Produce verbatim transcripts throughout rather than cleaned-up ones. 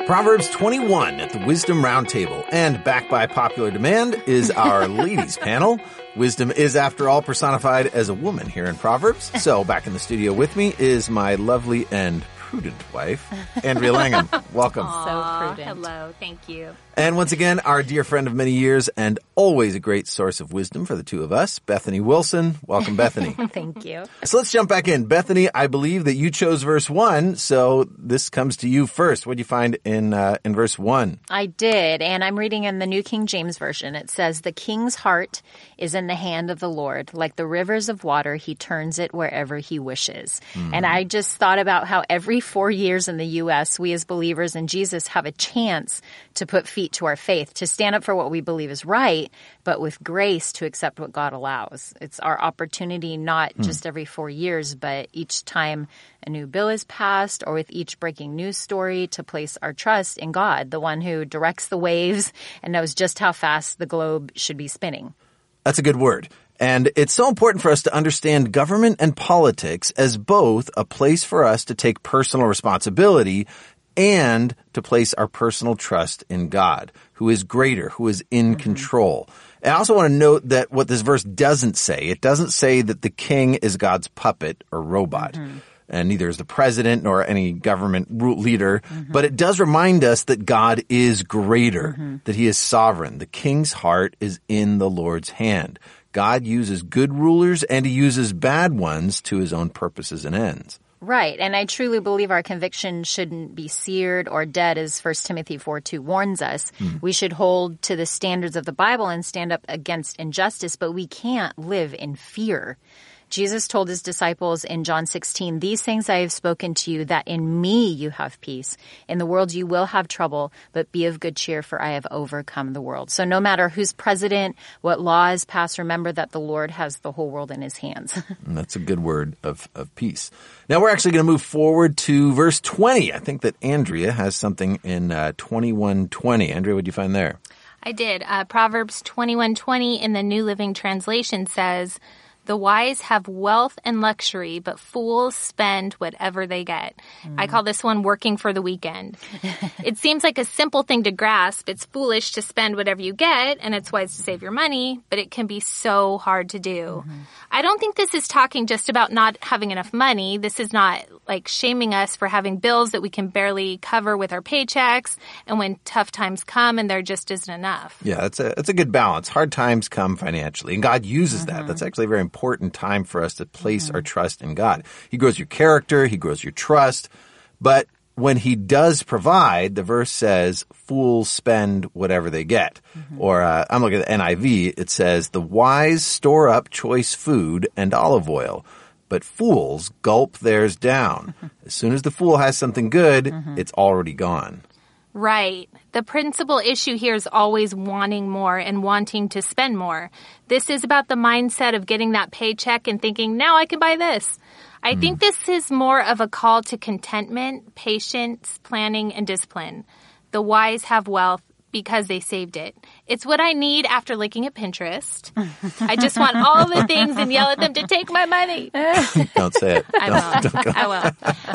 Proverbs twenty-one at the Wisdom Roundtable, and back by popular demand is our ladies panel. Wisdom is, after all, personified as a woman here in Proverbs. So back in the studio with me is my lovely and prudent wife, Andrea Langham. Welcome. Aww, so prudent. Hello. Thank you. And once again, our dear friend of many years and always a great source of wisdom for the two of us, Bethany Wilson. Welcome, Bethany. Thank you. So let's jump back in. Bethany, I believe that you chose verse one, so this comes to you first. What did you find in uh, in verse one? I did, and I'm reading in the New King James Version. It says, "The king's heart is in the hand of the Lord. Like the rivers of water, he turns it wherever he wishes." Mm. And I just thought about how every four years in the U S, we as believers in Jesus have a chance to put feet to our faith, to stand up for what we believe is right, but with grace to accept what God allows. It's our opportunity not hmm. just every four years, but each time a new bill is passed or with each breaking news story to place our trust in God, the one who directs the waves and knows just how fast the globe should be spinning. That's a good word. And it's so important for us to understand government and politics as both a place for us to take personal responsibility and to place our personal trust in God, who is greater, who is in mm-hmm. control. And I also want to note that what this verse doesn't say, it doesn't say that the king is God's puppet or robot. Mm-hmm. And neither is the president nor any government leader. Mm-hmm. But it does remind us that God is greater, mm-hmm. that he is sovereign. The king's heart is in the Lord's hand. God uses good rulers and he uses bad ones to his own purposes and ends. Right. And I truly believe our conviction shouldn't be seared or dead, as First Timothy four two warns us. Mm. We should hold to the standards of the Bible and stand up against injustice, but we can't live in fear. Jesus told his disciples in John sixteen, "These things I have spoken to you, that in me you have peace. In the world you will have trouble, but be of good cheer, for I have overcome the world." So no matter who's president, what law is passed, remember that the Lord has the whole world in his hands. That's a good word of, of peace. Now we're actually going to move forward to verse twenty. I think that Andrea has something in uh, twenty-one twenty. Andrea, what did you find there? I did. Uh, Proverbs twenty-one twenty in the New Living Translation says, "The wise have wealth and luxury, but fools spend whatever they get." Mm. I call this one working for the weekend. It seems like a simple thing to grasp. It's foolish to spend whatever you get, and it's wise to save your money, but it can be so hard to do. Mm-hmm. I don't think this is talking just about not having enough money. This is not like shaming us for having bills that we can barely cover with our paychecks, and when tough times come and there just isn't enough. Yeah, that's a, that's a good balance. Hard times come financially, and God uses mm-hmm. that. That's actually a very important important time for us to place mm-hmm. our trust in God. He grows your character. He grows your trust. But when he does provide, the verse says, fools spend whatever they get. Mm-hmm. Or uh, I'm looking at the N I V. It says, "The wise store up choice food and olive oil, but fools gulp theirs down." Mm-hmm. As soon as the fool has something good, mm-hmm. it's already gone. Right. The principal issue here is always wanting more and wanting to spend more. This is about the mindset of getting that paycheck and thinking, now I can buy this. I mm. think this is more of a call to contentment, patience, planning, and discipline. The wise have wealth because they saved it. It's what I need after looking at Pinterest. I just want all the things and yell at them to take my money. Don't say it. I won't. I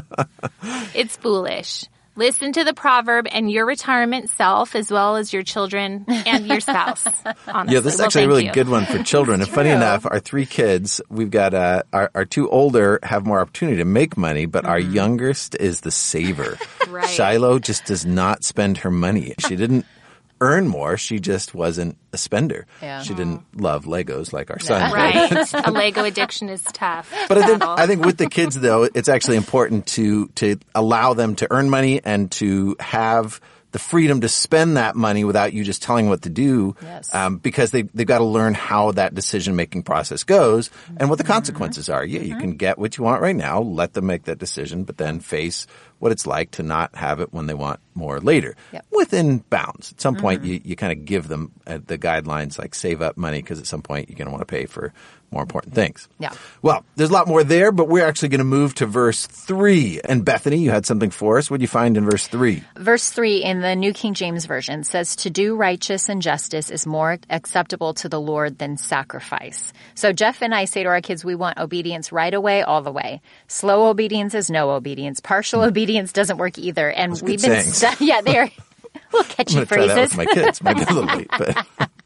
won't. It's foolish. Listen to the proverb and your retirement self, as well as your children and your spouse. Honestly. Yeah, this is well, actually a really you. good one for children. And funny enough, our three kids, we've got uh, our, our two older have more opportunity to make money, but mm-hmm. our youngest is the saver. Right. Shiloh just does not spend her money. She didn't earn more. She just wasn't a spender. Yeah. She didn't love Legos like our son. Right. A Lego addiction is tough. But I think I think with the kids though, it's actually important to to allow them to earn money and to have the freedom to spend that money without you just telling what to do, yes. um, because they, they've got to learn how that decision-making process goes and what the consequences are. Yeah, you can get what you want right now, let them make that decision, but then face what it's like to not have it when they want more later. Yep. Within bounds. At some point, mm-hmm. you, you kind of give them uh, the guidelines like save up money because at some point you're going to want to pay for more important things. Yeah. Well, there's a lot more there, but we're actually going to move to verse three. And Bethany, you had something for us. What did you find in verse three? Verse three in the New King James Version says, "To do righteous and justice is more acceptable to the Lord than sacrifice." So Jeff and I say to our kids, we want obedience right away, all the way. Slow obedience is no obedience. Partial obedience disobedience doesn't work either. And Those we've good been, sayings. stu- yeah, they're little I'm catchy going to try that phrases. with my kids. Might be a little late, but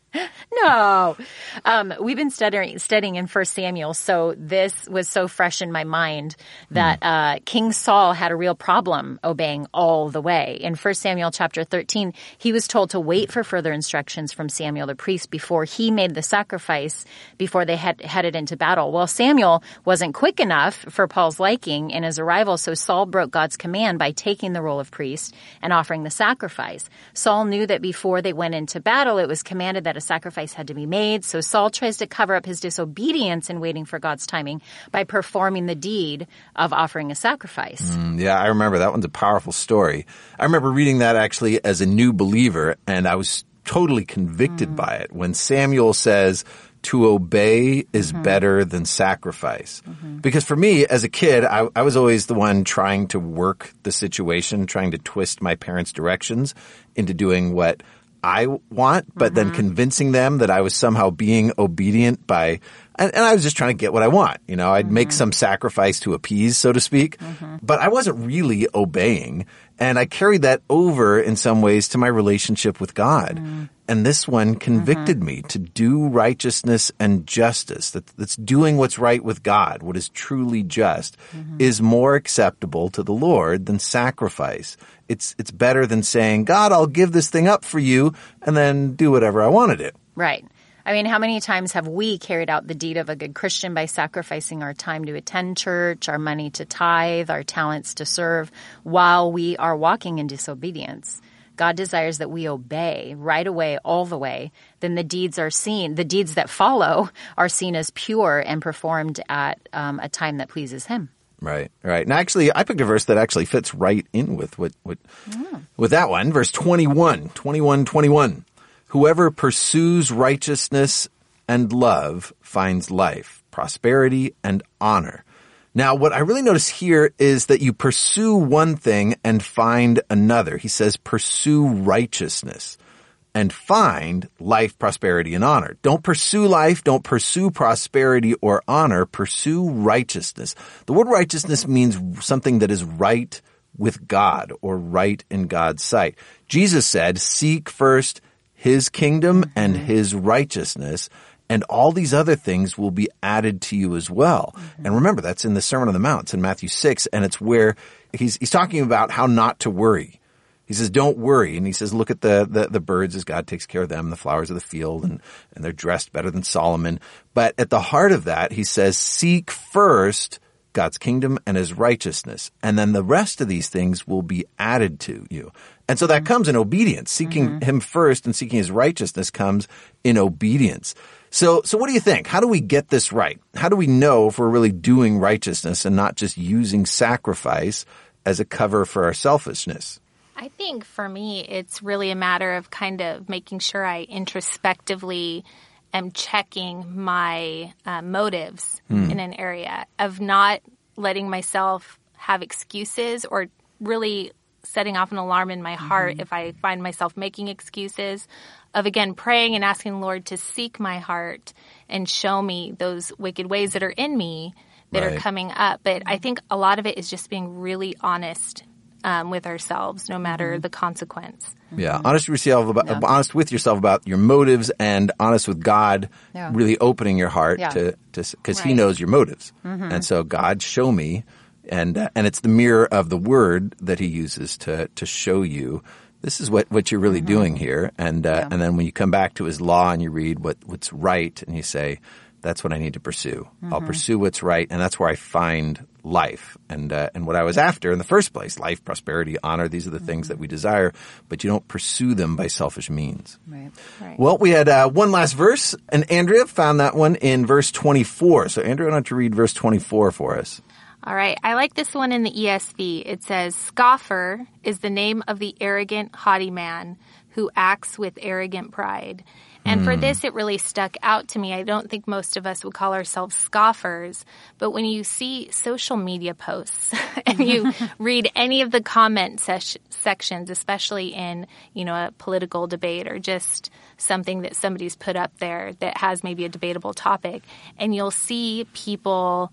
No. Um, we've been studying, studying in First Samuel, so this was so fresh in my mind that uh, King Saul had a real problem obeying all the way. In First Samuel chapter thirteen, he was told to wait for further instructions from Samuel the priest before he made the sacrifice before they had headed into battle. Well, Samuel wasn't quick enough for Paul's liking in his arrival, so Saul broke God's command by taking the role of priest and offering the sacrifice. Saul knew that before they went into battle, it was commanded that a sacrifice had to be made, so Saul tries to cover up his disobedience in waiting for God's timing by performing the deed of offering a sacrifice. Mm, yeah, I remember that one's a powerful story. I remember reading that actually as a new believer, and I was totally convicted mm. by it when Samuel says to obey is mm-hmm. better than sacrifice. Mm-hmm. Because for me, as a kid, I, I was always the one trying to work the situation, trying to twist my parents' directions into doing what I want, but mm-hmm. then convincing them that I was somehow being obedient by, and, and I was just trying to get what I want. You know, I'd mm-hmm. make some sacrifice to appease, so to speak, mm-hmm. but I wasn't really obeying. And I carried that over in some ways to my relationship with God. Mm-hmm. And this one convicted mm-hmm. me to do righteousness and justice. That, that's doing what's right with God, what is truly just, mm-hmm. is more acceptable to the Lord than sacrifice. It's it's better than saying, God, I'll give this thing up for you and then do whatever I want to do. Right. I mean, how many times have we carried out the deed of a good Christian by sacrificing our time to attend church, our money to tithe, our talents to serve, while we are walking in disobedience? God desires that we obey right away, all the way. Then the deeds are seen, the deeds that follow are seen as pure and performed at um, a time that pleases Him. Right, right. And actually, I picked a verse that actually fits right in with what, what mm. with that one. Verse twenty-one, twenty-one, twenty-one. Whoever pursues righteousness and love finds life, prosperity, and honor. Now, what I really notice here is that you pursue one thing and find another. He says pursue righteousness and find life, prosperity, and honor. Don't pursue life. Don't pursue prosperity or honor. Pursue righteousness. The word righteousness means something that is right with God or right in God's sight. Jesus said, seek first His kingdom and His righteousness, and all these other things will be added to you as well. Mm-hmm. And remember, that's in the Sermon on the Mount. It's in Matthew six, and it's where he's, he's talking about how not to worry. He says, don't worry. And he says, look at the, the, the birds as God takes care of them, the flowers of the field, and, and they're dressed better than Solomon. But at the heart of that, he says, seek first God's kingdom and His righteousness. And then the rest of these things will be added to you. And so that mm-hmm. comes in obedience. Seeking mm-hmm. Him first and seeking His righteousness comes in obedience. So, so what do you think? How do we get this right? How do we know if we're really doing righteousness and not just using sacrifice as a cover for our selfishness? I think for me, it's really a matter of kind of making sure I introspectively am checking my uh, motives mm. in an area of not letting myself have excuses or really setting off an alarm in my heart mm-hmm. if I find myself making excuses, of again praying and asking the Lord to seek my heart and show me those wicked ways that are in me that right. are coming up. But I think a lot of it is just being really honest um, with ourselves, no matter mm-hmm. the consequence. Yeah, honest with yourself about yeah. honest with yourself about your motives, and honest with God, yeah. really opening your heart yeah. to to because right. He knows your motives, mm-hmm. and so God, show me, and uh, and it's the mirror of the Word that He uses to to show you this is what what you're really mm-hmm. doing here, and uh, yeah. and then when you come back to His law and you read what what's right, and you say, that's what I need to pursue. Mm-hmm. I'll pursue what's right, and that's where I find life and uh, and what I was after in the first place. Life, prosperity, honor, these are the mm-hmm. things that we desire, but you don't pursue them by selfish means. Right. Right. Well, we had uh, one last verse, and Andrea found that one in verse twenty-four. So Andrea, why don't you read verse twenty-four for us? All right. I like this one in the E S V. It says, "Scoffer is the name of the arrogant, haughty man who acts with arrogant pride." And mm. for this, it really stuck out to me. I don't think most of us would call ourselves scoffers, but when you see social media posts and you read any of the comment ses- sections, especially in, you know, a political debate or just something that somebody's put up there that has maybe a debatable topic, and you'll see people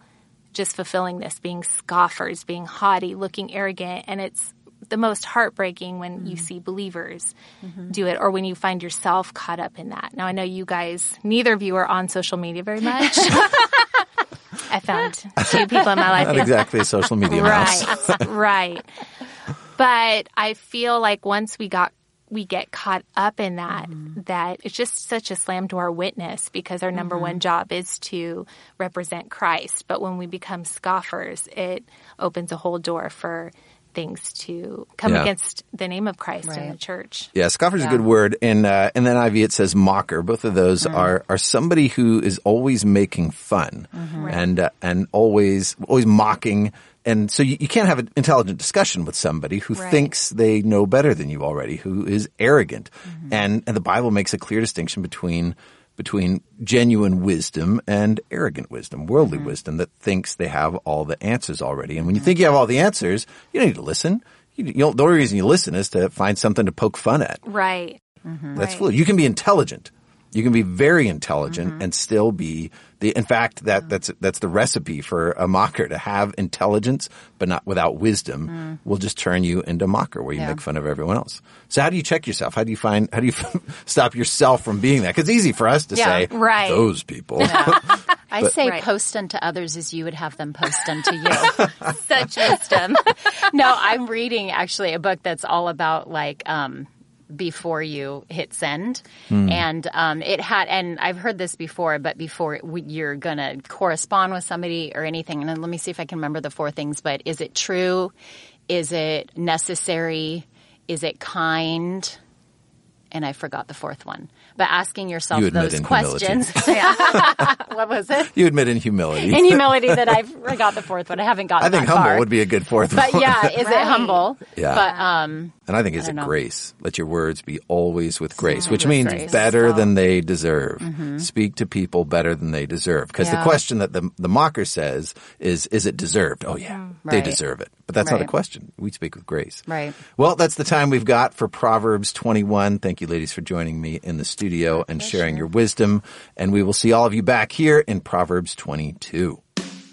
just fulfilling this, being scoffers, being haughty, looking arrogant. And it's the most heartbreaking when mm-hmm. you see believers mm-hmm. do it, or when you find yourself caught up in that. Now, I know you guys, neither of you are on social media very much. I found two people in my life. Not exactly a social media mouse. Right, right. But I feel like once we got we get caught up in that, mm-hmm. that it's just such a slam to our witness, because our number mm-hmm. one job is to represent Christ. But when we become scoffers, it opens a whole door for things to come yeah. against the name of Christ right. in the church. Yeah, scoffer is yeah. a good word. In, uh, in the N I V, it says mocker. Both of those mm-hmm. are, are somebody who is always making fun mm-hmm. and, uh, and always, always mocking. And so you, you can't have an intelligent discussion with somebody who right. thinks they know better than you already, who is arrogant. Mm-hmm. And, and the Bible makes a clear distinction between between genuine wisdom and arrogant wisdom, worldly mm-hmm. wisdom that thinks they have all the answers already. And when you think you have all the answers, you don't need to listen. You, you don't, the only reason you listen is to find something to poke fun at. Right. Mm-hmm. That's right. foolish. You can be intelligent. You can be very intelligent mm-hmm. and still be the, in fact, that, that's, that's the recipe for a mocker, to have intelligence, but not without wisdom mm. will just turn you into a mocker where you yeah. make fun of everyone else. So how do you check yourself? How do you find, how do you stop yourself from being that? Cause it's easy for us to yeah, say, right. those people. Yeah. I But, say right. post unto others as you would have them post unto you. Such wisdom. No, I'm reading actually a book that's all about like, um, before you hit send. Mm. And um, it had, and I've heard this before, but before you're going to correspond with somebody or anything, and let me see if I can remember the four things, but is it true? Is it necessary? Is it kind? And I forgot the fourth one. But asking yourself you those questions. Yeah. What was it? You admit in humility. In humility that I forgot the fourth one. I haven't gotten I think that humble far. would be a good fourth but one. But yeah, is right. it humble? Yeah. But, um, and I think is I it know. grace. Let your words be always with grace, Always which with means grace. better So. than they deserve. Mm-hmm. Speak to people better than they deserve. Because Yeah. the question that the, the mocker says is, is it deserved? Oh yeah, Mm. they Right. deserve it. But that's Right. not a question. We speak with grace. Right. Well, that's the time we've got for Proverbs twenty-one. Thank you, ladies, for joining me in the studio and sharing your wisdom. And we will see all of you back here in Proverbs twenty-two.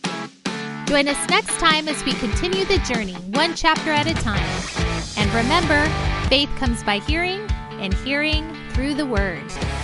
Join us next time as we continue the journey, one chapter at a time. And remember, faith comes by hearing, and hearing through the Word.